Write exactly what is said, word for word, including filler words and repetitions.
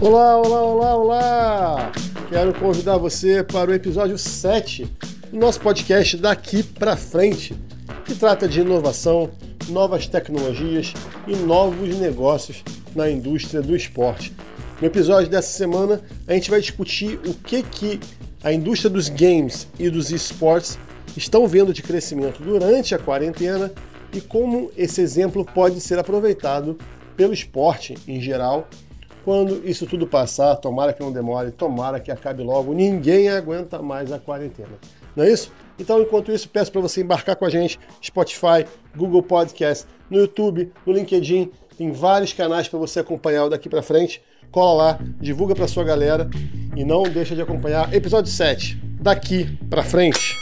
Olá, olá, olá, olá! Quero convidar você para o episódio sete do nosso podcast Daqui pra Frente, que trata de inovação, novas tecnologias e novos negócios na indústria do esporte. No episódio dessa semana, a gente vai discutir o que, que a indústria dos games e dos esportes estão vendo de crescimento durante a quarentena e como esse exemplo pode ser aproveitado pelo esporte em geral. Quando isso tudo passar, tomara que não demore, tomara que acabe logo, ninguém aguenta mais a quarentena. Não é isso? Então, enquanto isso, peço para você embarcar com a gente, Spotify, Google Podcast, no YouTube, no LinkedIn, tem vários canais para você acompanhar o Daqui para Frente. Cola lá, divulga para sua galera e não deixa de acompanhar episódio sete, Daqui para Frente.